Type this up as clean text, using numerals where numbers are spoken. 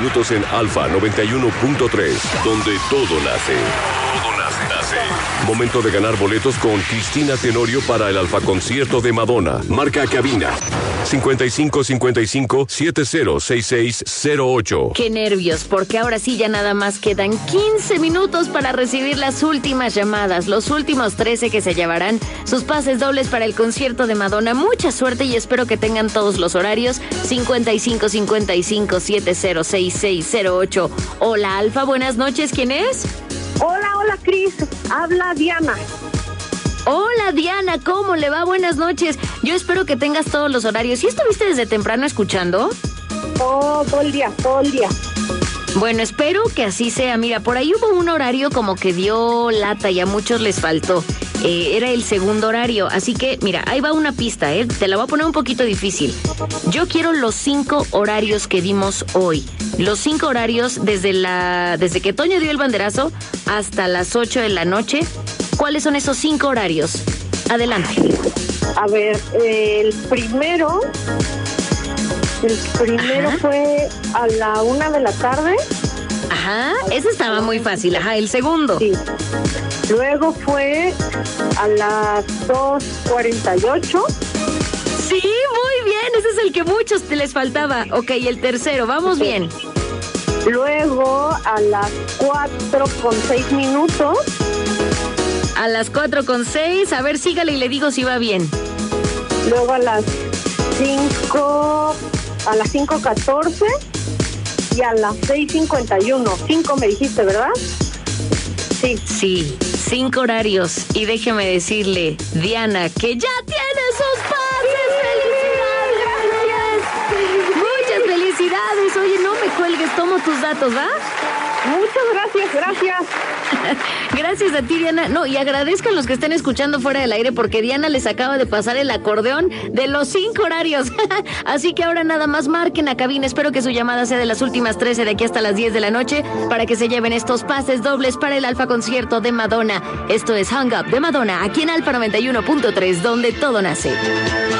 minutos en Alfa 91.3, donde todo nace. Todo nace. Momento de ganar boletos con Cristina Tenorio para el Alfa Concierto de Madonna. Marca cabina 5555-706608. Qué nervios, porque ahora sí ya nada más quedan 15 minutos para recibir las últimas llamadas, los últimos 13 que se llevarán sus pases dobles para el concierto de Madonna. Mucha suerte y espero que tengan todos los horarios. 5555-706608. Hola, Alfa, buenas noches, ¿quién es? Hola, Cris, habla Diana. Hola, Diana, ¿cómo le va? Buenas noches. Yo espero que tengas todos los horarios. ¿Sí estuviste desde temprano escuchando? Todo el día. Bueno, espero que así sea. Mira, por ahí hubo un horario como que dio lata y a muchos les faltó. Era el segundo horario, así que, mira, ahí va una pista, te la voy a poner un poquito difícil. Yo quiero los 5 horarios que dimos hoy. Los 5 horarios desde que Toño dio el banderazo hasta las 8 de la noche. ¿Cuáles son esos 5 horarios? Adelante. A ver, el primero fue a la 1 de la tarde. Ajá, ese estaba muy fácil. Ajá, el segundo. Sí. Luego fue a las 2:48. Sí, muy bien, ese es el que muchos les faltaba. Ok, el tercero, vamos bien. Luego a las 4:06. A las 4:06, a ver, sígale y le digo si va bien. Luego a las 5:14 y a las 6:51. 5 me dijiste, ¿verdad? Sí, 5 horarios. Y déjeme decirle, Diana, que ya tiene sus pases. ¡Felicidades! Muchas felicidades. Oye, no me cuelgues, tomo tus datos, ¿va? Muchas gracias. Gracias a ti, Diana. No, y agradezcan los que estén escuchando fuera del aire porque Diana les acaba de pasar el acordeón de los 5 horarios. Así que ahora nada más marquen a cabina. Espero que su llamada sea de las últimas 13 de aquí hasta las 10 de la noche para que se lleven estos pases dobles para el Alfa Concierto de Madonna. Esto es Hang Up de Madonna, aquí en Alfa 91.3, donde todo nace.